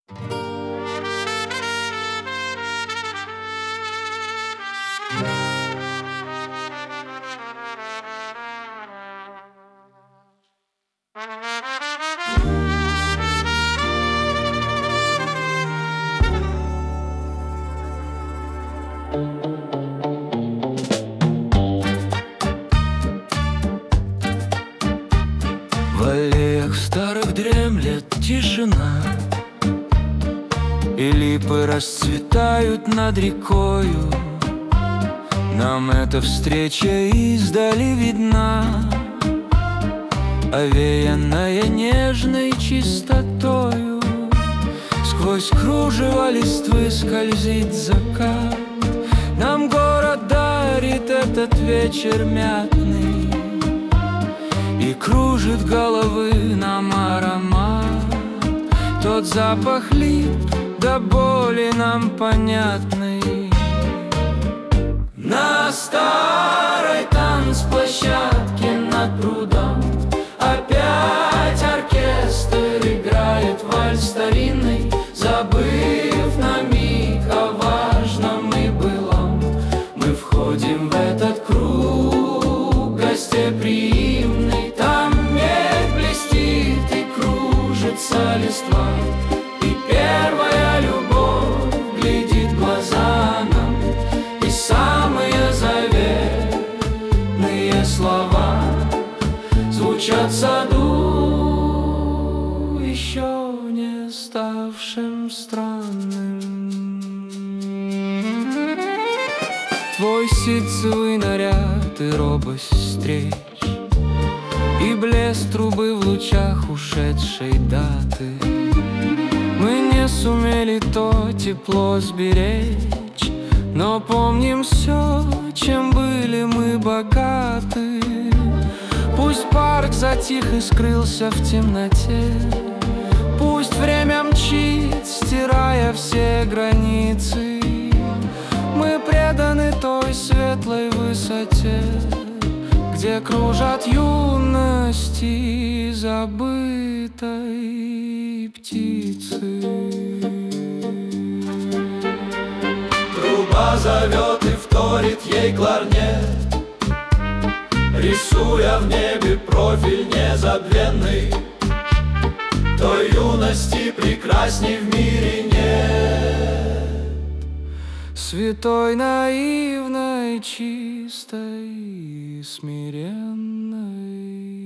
В аллеях старых дремлет тишина, и липы расцветают над рекою. Нам эта встреча издали видна, овеянная нежной чистотою. Сквозь кружево листвы скользит закат, нам город дарит этот вечер мятный, и кружит головы нам аромат, тот запах лип до боли нам понятный. На старой танцплощадке над прудом опять оркестр играет вальс старинный, забыв на миг о важном и былом. Мы входим в этот круг гостеприимный, там медь блестит и кружится листва, и первая любовь глядит в глаза нам, и самые заветные слова звучат в саду, еще не ставшим странным. Твой ситцевый наряд и робость встреч, и блеск трубы в лучах ушедшей даты. Мы не сумели то тепло сберечь, но помним все, чем были мы богаты. Пусть парк затих и скрылся в темноте, пусть время мчит, стирая все границы. Мы преданы той светлой высоте, где кружат юности забытой птицы. Труба зовет и вторит ей кларнет, рисуя в небе профиль незабвенный. Той юности прекрасней в мире нет, святой, наивной, чистой, смиренной.